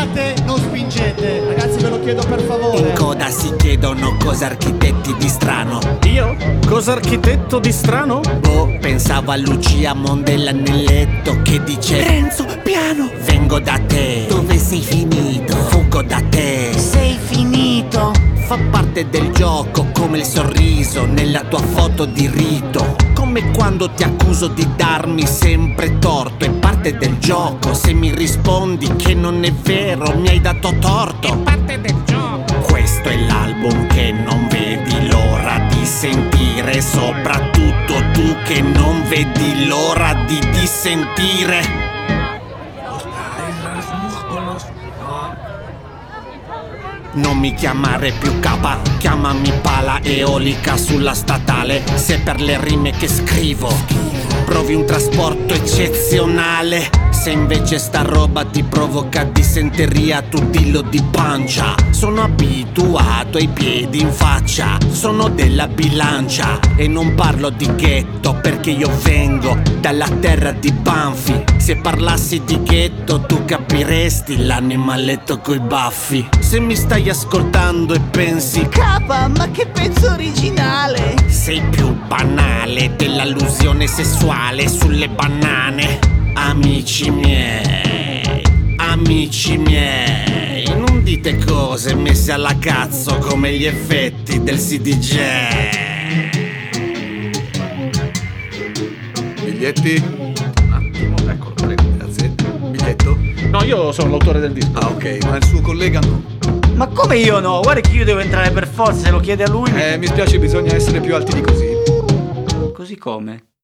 fate? Non spingete. Ragazzi, ve lo chiedo per favore. In coda si chiedono cosa architetti di strano. Io? Cosa architetto di strano? Boh, pensavo a Lucia Mondella nel letto che dice: Renzo, piano! Vengo da te. Dove sei finito? Fuggo da te. Sei finito? Fa parte del gioco come il sorriso nella tua foto di rito. Come quando ti accuso di darmi sempre torto. È parte del gioco. Se mi rispondi che non è vero, mi hai dato torto. È parte del gioco. Questo è l'album che non vedi l'ora di sentire. Soprattutto tu che non vedi l'ora di dissentire. Non mi chiamare più capa, chiamami pala eolica sulla statale. Se per le rime che scrivo provi un trasporto eccezionale. Se invece sta roba ti provoca dissenteria, tu dillo di pancia. Sono abituato ai piedi in faccia, sono della bilancia. E non parlo di ghetto perché io vengo dalla terra di Banfi. Se parlassi di ghetto tu capiresti l'animaletto coi baffi. Se mi stai ascoltando e pensi Capa, ma che pezzo originale! sei più banale dell'allusione sessuale sulle banane. Amici miei, non dite cose messe alla cazzo come gli effetti del CDJ. Biglietti? Un attimo, eccolo, prego, grazie. Biglietto? No, io sono l'autore del disco. Ah, ok, ma il suo collega no. Ma come io no? Guarda che io devo entrare per forza, se lo chiede a lui. Mi spiace, bisogna essere più alti di così. Così come?